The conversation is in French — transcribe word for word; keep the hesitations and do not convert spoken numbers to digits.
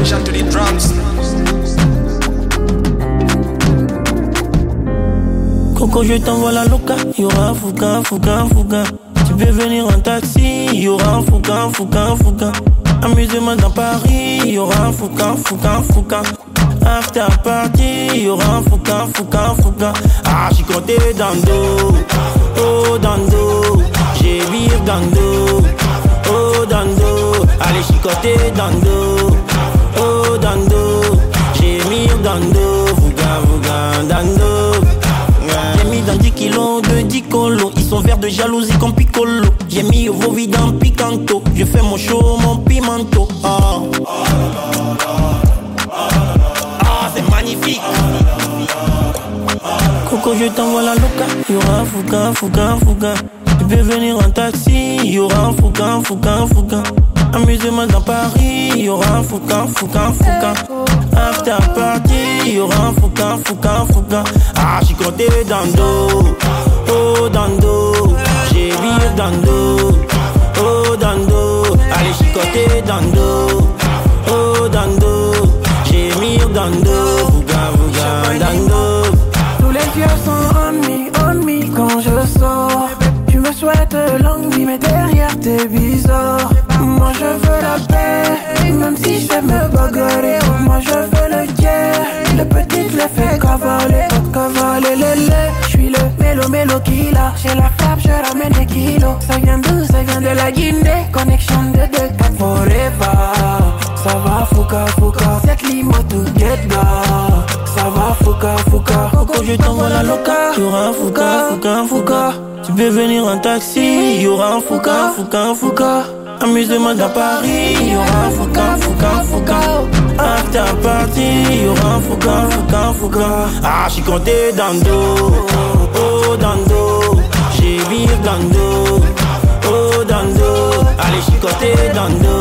attention to the drums. Coco, je t'envoie la loca, y'aura un fouca, fouca, fouca. Tu peux venir en taxi, y'aura un fouca, fouca, fouca. Amusement dans Paris, y'aura un fouca, fouca, fouca. After party, y'aura un fouca, fouca, fouca. Ah, j'suis compté dans le dos, oh dans le dos. J'ai viré dans le dos, oh dans le dos. Allez, j'suis compté dans le dos, oh dans le dos. J'ai mis dans le dos, fouca, fouca, dans le dos. J'ai mis dans dix kilos de dix colos. Ils sont verts de jalousie comme Piccolo. J'ai mis vos vies dans Picanto. Je fais mon show, mon pimento. Oh. Ah, c'est magnifique. Coco, je t'envoie la loca. Y'aura un fouca, fouca, fouca. Tu peux venir en taxi. Y'aura un fouca, fouca, fouca. Amusement dans Paris. Y'aura un fouca, fouca, fouca. After party, y'aura un fouca, fouca, fouca. Ah, j'suis compté dans le dos, oh dans le dos. J'ai viré dans le dos, oh dans le dos. Allez, j'suis compté dans le dos, oh dans le dos. J'ai mis dans le dos, fouca, fouca, dans le dos. Tous les yeux sont on me, on me quand je sors. Tu me souhaites longue vie, mais derrière t'es bizarre. Moi je veux la paix, même si je sais me bagarrer. Moi je veux le guerre, le petit le fait cavaler. Cavaler les laits, j'suis le mélo mélo killer. J'ai la frappe, je ramène des kilos. Ça vient d'où? Ça vient de la Guinée. Connexion de deux quatre forever. Ça va fouca fouca, cette limo to get down. Ça va fouca fouca. Coco, je t'envoie la loca. Y'aura un fouca, fouca, fouca. Tu peux venir en taxi. Y'aura un fouca, fouca, fouca. Amusement dans Paris, y'aura un fouca, fouca, fouca. After party, y'aura un fouca, fouca, fouca. Ah, j'suis compté dans le dos, oh dans le dos. J'ai viré dans le dos, oh dans le dos. Allez, j'suis compté dans le dos.